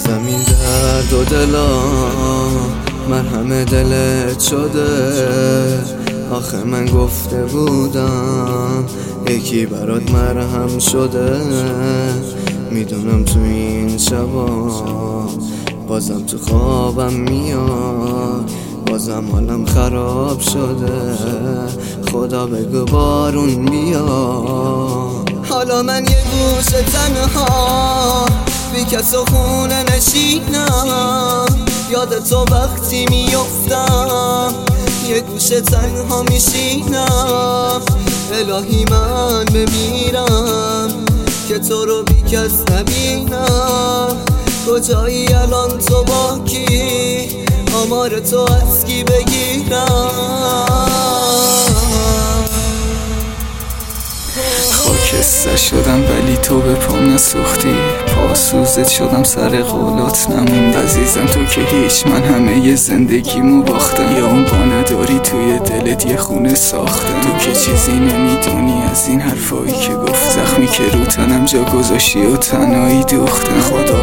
زمین درد و دلا مرهم دلت شده. آخه من گفته بودم یکی برات مرهم شده. میدونم تو این شبا بازم تو خوابم میاد، بازم حالم خراب شده. خدا بگو بارون بیا. حالا من یه گوشه تنها بی کس و خونه نشینم. یاد تو وقتی میفتم یه گوشه تنها میشینم. الهی من بمیرم که تو رو بی کس نبینم. کجایی الان تو با کی؟ آمار تو از کی بگیرم؟ خاکستر شدم ولی تو به پام نسوختی. پاسوزت شدم سر قولات نموند. عزیزم تو که هیچ، من همه ی زندگیمو باختم. یا اون با نداری توی دلت یه خونه ساختم. تو که چیزی نمیدونی از این حرفایی که گفت. زخمی که رو تنم جا گذاشتی و تنهایی دوختم. خدا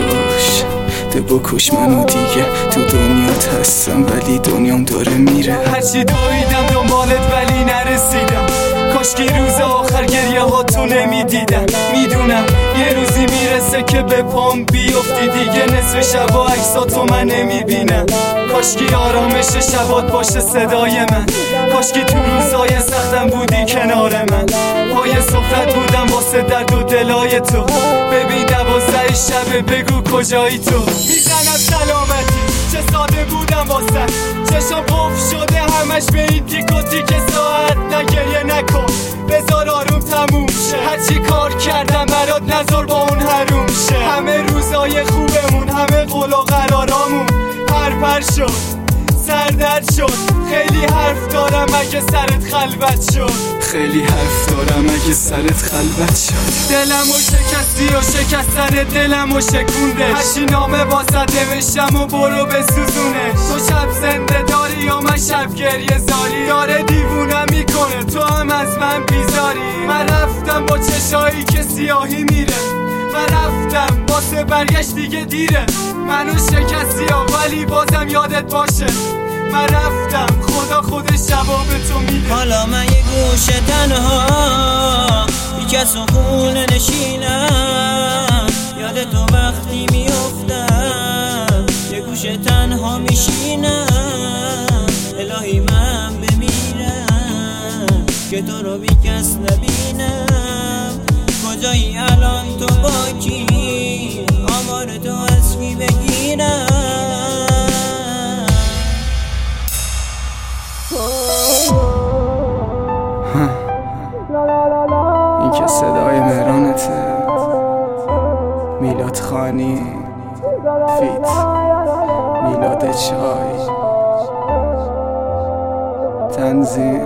بکش منو دیگه. تو دنیات هستم ولی دنیام داره میره. هرچی دویدم دنبالت ولی نرسیدم. کاشکی روز آخر گریه ها تو نمیدیدم. میدونم یه روزی میرسه که به پام بیفتی دیگه. نصف شبا عکساتو من نمیبینم. کاشکی آرامش شبات باشه صدای من. کاشکی تو روزای سختم بودی کنار من. پای سفرت بودم واسه درد و دلای تو. ببین 12 شبه بگو کجایی تو. میزنم سلامتی چه ساده بودم واسه. چشم قفل شده همش به این تیک و تیک ساعت. نگریه نکن بذار آروم تموم شه. هرچی کار کردم برات نذار با اون حروم شه. همه روزای خوبمون همه قول و قرارامون پر شد سردرد شد. خیلی حرف دارم اگه سرت خلوت شد. خیلی حرف دارم اگه سرت خلوت شد. دلمو شکستی و شکستن دلمو شکونده. هرچی نامه واسه نوشتم و برو بسوزونه. تو شب زنده داری یا من شب گریه زاری. داره دیوونم میکنه تو هم از من بیزاری. من رفتم با چشایی که سیاهی میره. من رفتم واسه برگشت دیگه دیره. منو شکستی ولی بازم یادت باشه من رفتم. خدا خودش جواب تو میده. حالا من یه گوشه تنها بی کس و خونه نشینم. یاد تو وقتی میفتم یه گوشه تنها میشینم. الهی من بمیرم که تو رو بی کس نبینم. کجایی الان تو با کی؟ آمار تو از کی بگیرم؟ این که صدای مهرانته. میلاد خانی فیت میلاد چای. تنظیم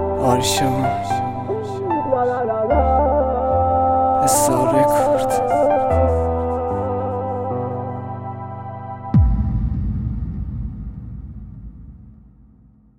آرشام استار رکورد.